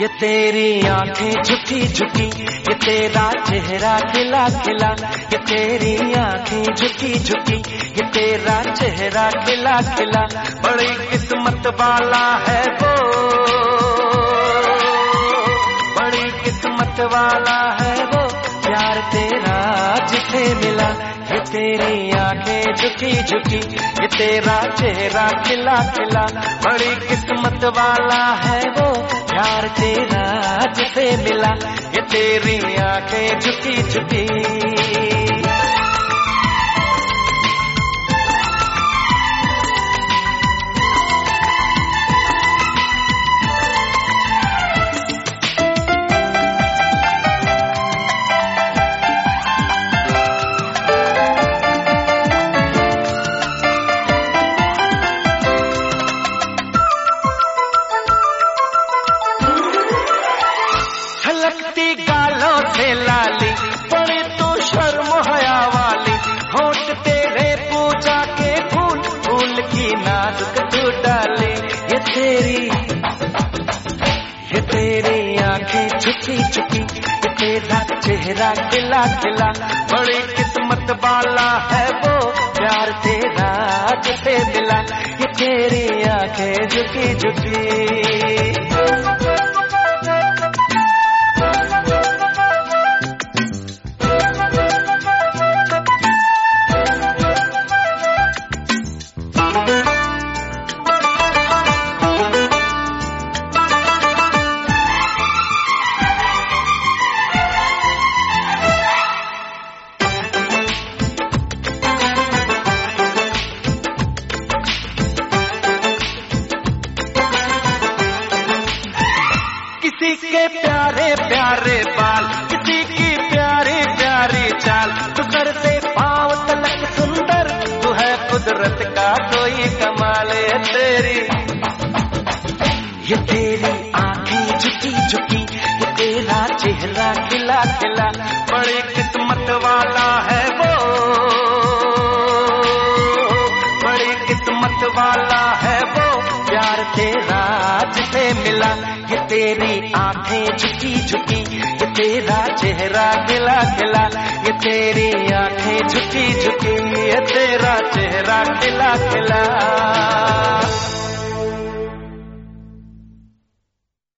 ये तेरी आंखें झुकी झुकी, ये तेरा चेहरा खिला खिला, ये तेरी आंखें झुकी झुकी, ये तेरा चेहरा खिला खिला। बड़ी किस्मत वाला है वो, बड़ी किस्मत वाला है वो, प्यार तेरा जिसे मिला। ये तेरी आंखें झुकी झुकी, ये तेरा चेहरा खिला खिला, बड़ी किस्मत वाला है वो, प्यार तेरा जिसे मिला। ये तेरी आंखें झुकी झुकी। लगती गालों से लाली, बड़ी तू शर्म हया वाली, होठ तेरे पूजा के फूल, फूल की नाजुक तू डाले। ये तेरी आंखें झुकी झुकी, ये तेरा चेहरा खिला खिला, बड़ी किस्मत वाला है वो, प्यार तेरा जिसे मिला। ये तेरी आंखें झुकी झुकी। किसी के प्यारे प्यारे बाल, किसी की प्यारी प्यारी चाल, तू सर से पांव तलक सुंदर, तू है कुदरत का कोई कमाल। ये तेरी आंखें झुकी झुकी, ये तेरा चेहरा खिला खिला, बड़ी किस्मत वाला है वो, बड़ी किस्मत वाला है वो, प्यार तेरा जिसे मिला। ये तेरी आंखें झुकी झुकी, ये तेरा चेहरा खिला खिला, ये तेरी आंखें झुकी झुकी, ये तेरा चेहरा खिला खिला।